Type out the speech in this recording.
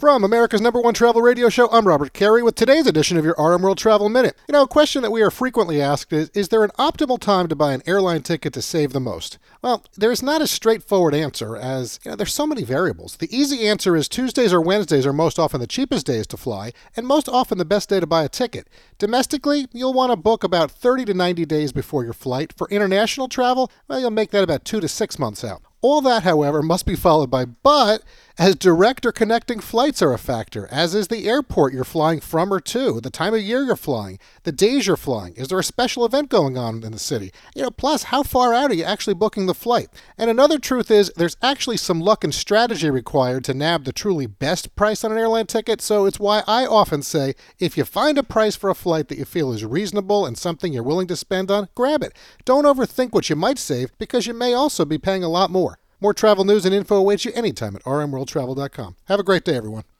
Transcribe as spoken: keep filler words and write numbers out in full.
From America's number one travel radio show, I'm Robert Carey with today's edition of your R M World Travel Minute. You know, a question that we are frequently asked is, is there an optimal time to buy an airline ticket to save the most? Well, there's not a straightforward answer as, you know, there's so many variables. The easy answer is Tuesdays or Wednesdays are most often the cheapest days to fly, and most often the best day to buy a ticket. Domestically, you'll want to book about thirty to ninety days before your flight. For international travel, well, you'll make that about two to six months out. All that, however, must be followed by but, as direct or connecting flights are a factor, as is the airport you're flying from or to, the time of year you're flying, the days you're flying. Is there a special event going on in the city? You know, plus, how far out are you actually booking the flight? And another truth is, there's actually some luck and strategy required to nab the truly best price on an airline ticket, so it's why I often say, if you find a price for a flight that you feel is reasonable and something you're willing to spend on, grab it. Don't overthink what you might save, because you may also be paying a lot more. More travel news and info awaits you anytime at r m world travel dot com. Have a great day, everyone.